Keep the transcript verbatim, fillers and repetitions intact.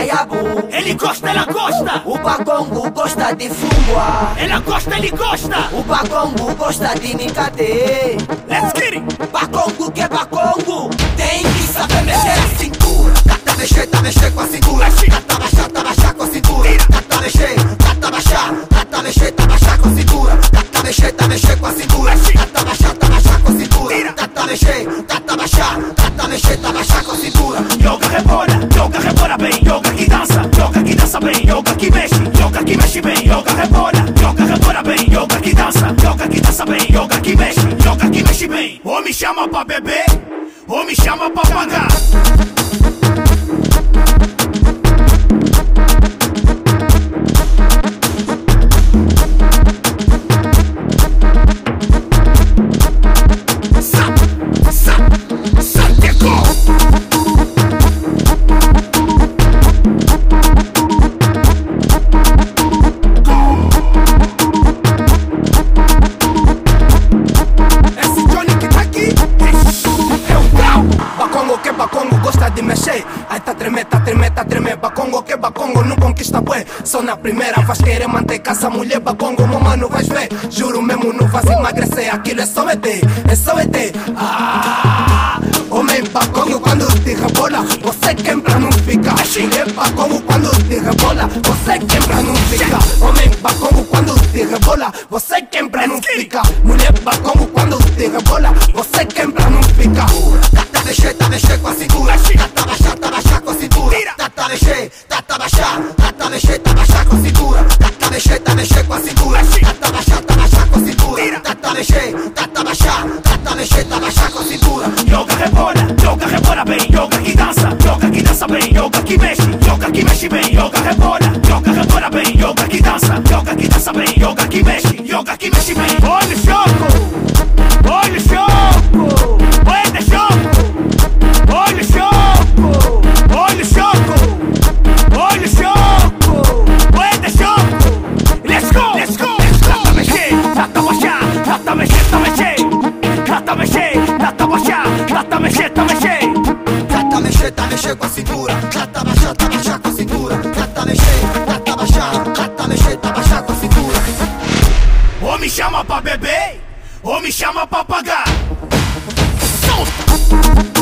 Yabu. Ele gosta, ela gosta. O Bakongo gosta de fungua. Ela gosta, ele gosta. O Bakongo gosta de nicate. Let's get it. Bakongo que é Bakongo, tem que saber mexer a cintura. Cata mexer, tá mexer com a cintura. Cata baixar, tá baixar com a cintura. Cata mexer, cata baixar. Cata mexer, tá baixar com a cintura. Cata mexer, tá mexer com a cintura. Cata baixar, tá baixar com a cintura. Cata mexer, cata baixar. Cata mexer, tá baixar com a cintura. Yoga rebola, yoga rebola bem. Yoga que dança, yoga que dança bem. Yoga que mexe, yoga que mexe bem. Yoga rebola, yoga rebola bem. Yoga que dança, yoga que dança bem. Yoga que mexe, yoga que mexe bem. Ou me chama pra beber, ou me chama pra pagar. Ai tá tremer, tá tremer, tá tremer. Bakongo que Bakongo não conquista bué. Só na primeira vais querer manter casa mulher. Bakongo, meu mano, vais ver. Juro mesmo, não vais emagrecer. Aquilo é só meter, é só meter. Ah, homem, Bakongo quando te rebola, você quebra, não fica. Mulher, Bakongo quando te rebola, você quebra, não fica. Homem, Bakongo quando te rebola, você quebra, não fica. Mulher, Bakongo quando te rebola, você quebra, não fica. Tá mexer, tá mexer com a cintura. Tá baixar, tá baixar com a cintura. Tá mexer, tá baixar. Tá mexer, tá baixar com a cintura. Tá mexer, tá mexer com a cintura. Tá baixar, tá baixar com a cintura. Tá mexer, tá baixar. Tá mexer, tá baixar com a cintura. Yoga rebola, yoga rebola bem. Yoga que dança, yoga que dança bem. Yoga que mexe, yoga que mexe bem. Yoga rebola, yoga rebola bem. Yoga que dança, yoga que dança bem. Yoga que mexe, yoga que mexe bem. Olha o choco, olha o choco, olha o choco. Olha o choco, olha o choco, olha o choco, olha o choco. Let's go, let's go, let's go. Tá mexer, tá baixar, tá mexer, tá mexer. Tá mexer, tá baixar, tá mexer, tá mexer. Tá mexer, tá mexer com a cintura. Tá baixar, tá baixar com a cintura. Tá mexer, tá baixar, tá mexer, tá baixar com a cintura. Ou me chama pra beber, ou me chama pra pagar. Solta.